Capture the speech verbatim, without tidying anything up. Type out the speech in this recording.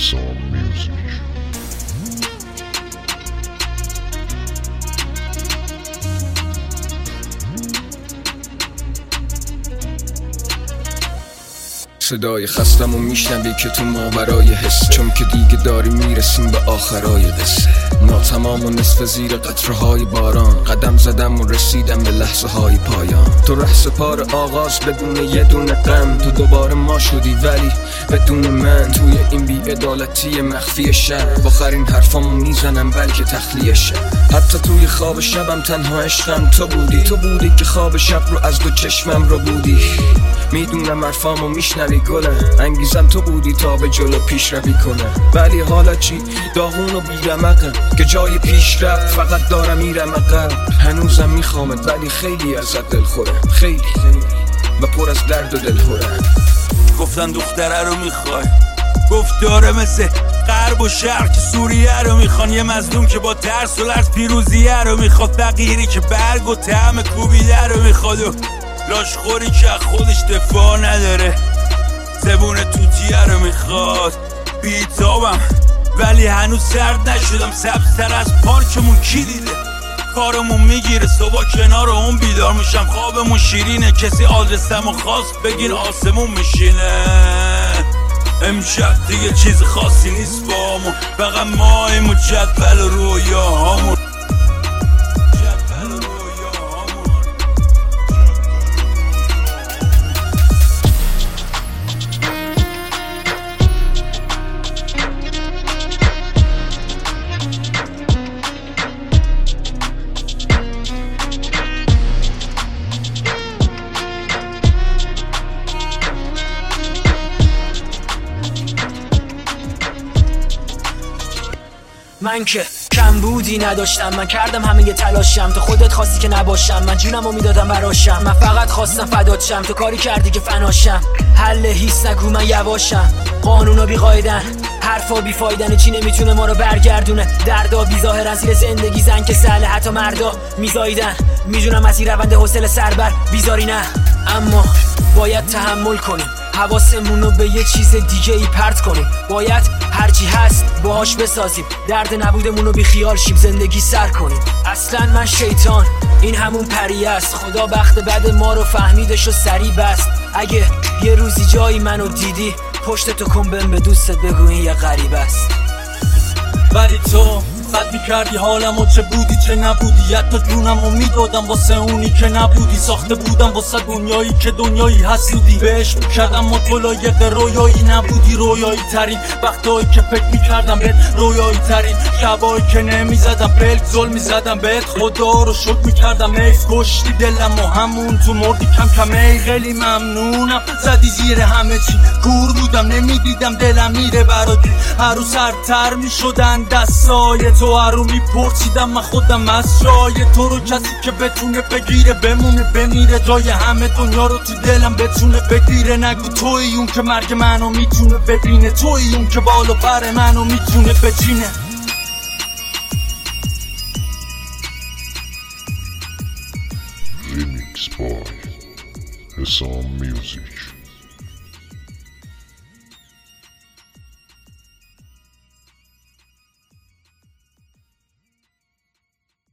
حسام میوزیک. صدای خستم و میشنوی که تو ماورای حس، چون که دیگه داری میرسیم به آخرای قصه. ناتمام و نصف زیر قطره های باران، قدم زدم و رسیدم به لحظه های پایان. تو ره سپار آغاز بدون یه دونه غم، تو دوباره ما شدی ولی بدون من. توی این بی‌عدالتی مخفی شهر، آخرین حرفامو میزنم بلکه تخلیه شه. حتی توی خواب شبم تنها عشقم تو بودی، تو بودی که خواب شب رو از دو چشمم رو بودی. میدونم حرفامو میشنوی گلم، انگیزم تو بودی تا به جلو پیش روی کنم. ولی حالا چی؟ داغون و بیرمقم که جای پیش رفت فقط دارم میرم عقب. هنوزم میخوامت ولی خیلی ازت دل خورم، خیلی و پر از درد و دل خورم. گفتن دختره رو میخوای، گفت داره مثل غرب و شرق که سوریه رو میخوان. یه مظلوم که با ترس و لرز پیروزیه رو میخواد، فقیری که برگ و طعم کوبیده رو میخواد، و لاشخوری که خودش دفاع نداره، زبون توتیه رو میخواد. بیتابم ولی هنوز سرد نشدم، سبزتر از پارکمون کی دیده؟ کارمون میگیره صبح کنار اون بیدار میشم، خوابمون شیرینه کسی آدرسمو خواست بگیر آسمون میشینه. امشب دیگه چیز خاصی نیست با همون، فقط ماییم و جدول و رویاهامون. من که کم بودی نداشتم، من کردم همه یه تلاشم، تو خودت خواستی که نباشم، من جونمو میدادم براشم. من فقط خواستم فدات شم، تو کاری کردی که فناشم. حل هیس نگو من یواشم، قانونا بی قاعدن، حرفا بی فایدن، چی نمیتونه ما رو برگردونه. دردا بی ظاهر از زیر زندگی زن که سهله حتی مردا میزایدن. میدونم از این روند حوصله سربر بیزاری نه، اما باید تحمل کنیم، حواسمونو به یه چیز دیگه ای پرت کنیم. باید هرچی هست باهاش بسازیم، درد نبودمونو بی خیال شیم، زندگی سر کنیم. اصلا من شیطان این همون پری است، خدا بخت بد ما رو فهمیدش و سری بست. اگه یه روزی جایی منو دیدی پشتتو کن بهم به دوستت بگو این یه غریب است. ولی تو خط میکردی حالمو، چه بودی چه نبودی، حتی جونمو میدادم واسه اونی که نبودی. ساخته بودم واسه دنیایی که دنیایی حسودی، بهش میکردم اما تو لایق رویایی نبودی. رویایی ترین وقتایی که فکر میکردم بهت، رویایی ترین شبایی که نمیزدم بلک زل میزدم بهت، خدا رو شکر میکردم ایف کشتی دلم و همون تو مردی کم کم. ای خیلی ممنونم زدی زیر همه چی، کور بودم نمیدیدم دلم میره براتی. هر روز سرتر میشدن دستای تو، هرو میپرسیدم من خودم از جای تو رو، کسی که بتونه بگیره بمونه بمیره، جای همه دنیا رو تو دلم بتونه بگیره. نگو توی اون که مرگ منو میتونه ببینه، توی اون که بالا پر منو میتونه بچینه. ریمیکس بای حسام میوزیک.